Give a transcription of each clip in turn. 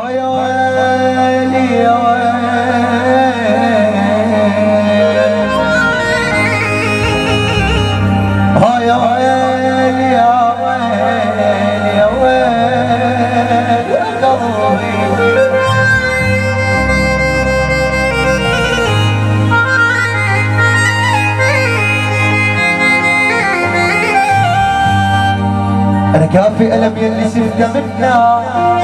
يا ويلي يا ويلي يا ويلي يا ويلي يا ويلي يا قلبي. أنا كافي ألم يلي شفته منا،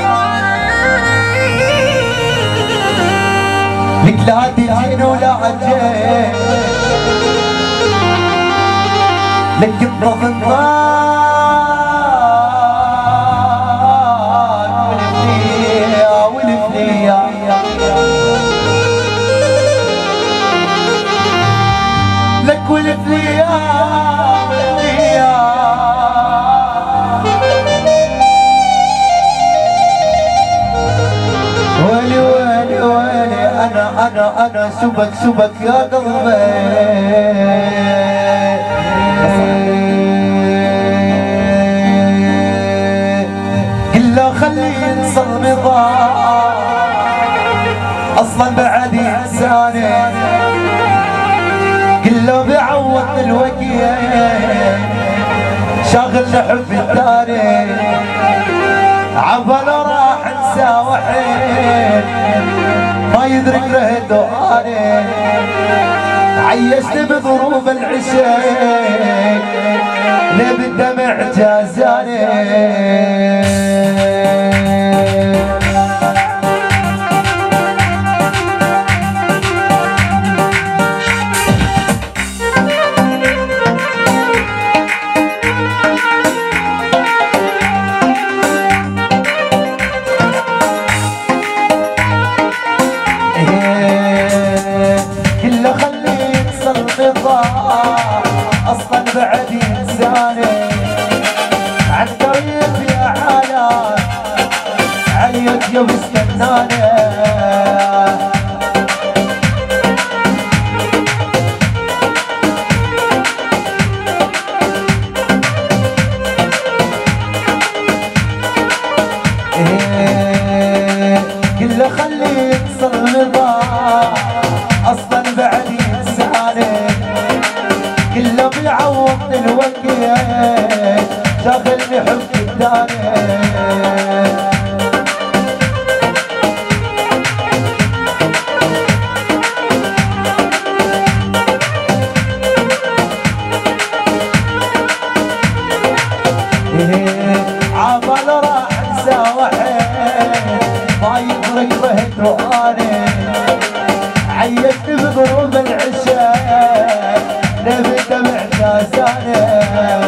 لك لا تجين ولا عجين، لك الضغط والفنية والفنية لك والفنية والفنية. ويلي ويلي ويلي أنا سبك يا قلبي. قل خلي ينصل رضا أصلا بعد إنساني، قل له بيعوض الوقيت شاغل حب التاني، عبال راح انسى وحيد ما يدرك له دعاني، عيشت بضروب العشيق ليه بالدمع جازاني. اصلا بعد انساني عن قريب يا عالم عيط يا واستناني. قل له خلي يكسر رضا اصلا بعد انساني، قل له بيعوضني الوقيت شاغلني حب الثاني. عبال راح انسى وحيد ما يدرك رهد رؤاني، عيشت بغروب العشاء نبي دمع جازاني.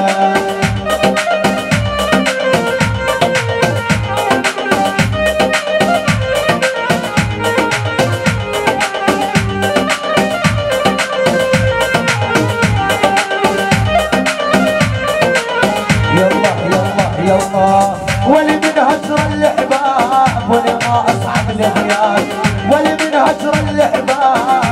يلا ولي من هجر الأحباب ولي ما أصعب الغياب، ولي من هجر الأحباب